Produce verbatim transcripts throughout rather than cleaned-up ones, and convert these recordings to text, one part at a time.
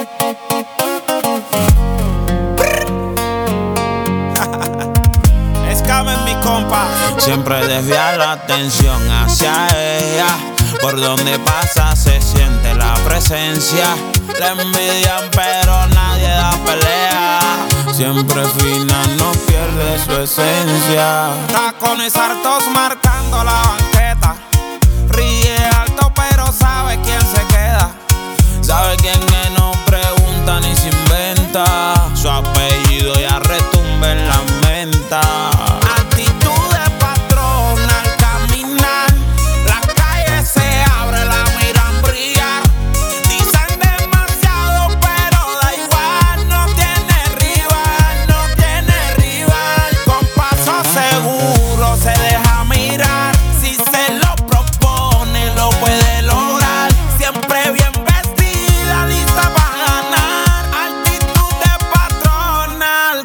Escamen mi compa. Siempre desvía la atención hacia ella. Por donde pasa se siente la presencia. La envidian pero nadie da pelea. Siempre fina, no pierde su esencia. Tacones hartos marcando la banqueta. Ríe alto pero sabe quién se queda. Sabe quién que no pregunta ni se inventa. Su apellido ya retumba en la menta. Actitud de patrona al caminar. La calle se abre, la miran brillar. Dicen demasiado pero da igual. No tiene rival, no tiene rival. Con paso seguro se deja mirar. Si se lo propone lo puede lograr. Siempre bien vestida, lista para ganar. Actitud de patrona al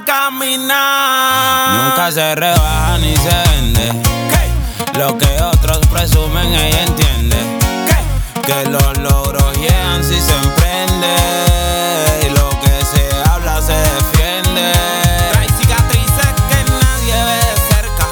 caminar. Nunca se rebaja ni se vende. ¿Qué? Lo que otros presumen ella entiende. ¿Qué? Que los logros llegan si se emprende. Y lo que se habla se defiende. Trae cicatrices que nadie ve de cerca.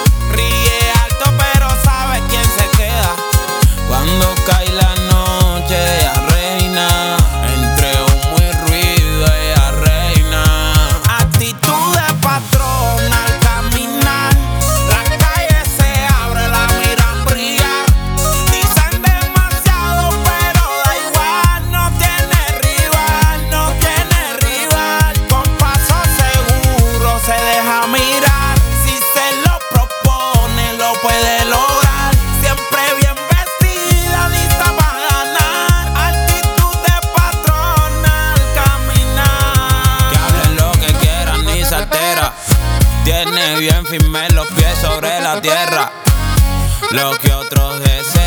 Ríe alto pero sabe quién se queda. Cuando cae la noche ella reina. Entre humo y ruido ella reina. Actitud de patrona al caminar. La calle se abre, la miran brillar. Dicen demasiado pero da igual. No tiene rival, no tiene rival. Con paso seguro se deja mirar. Si se lo propone lo puede lograr. Siempre bien vestida, lista para ganar. Actitud de patrona al caminar. Que hablen lo que quieran ni se altera. Tiene bien firme los pies sobre la tierra. Lo que otros desean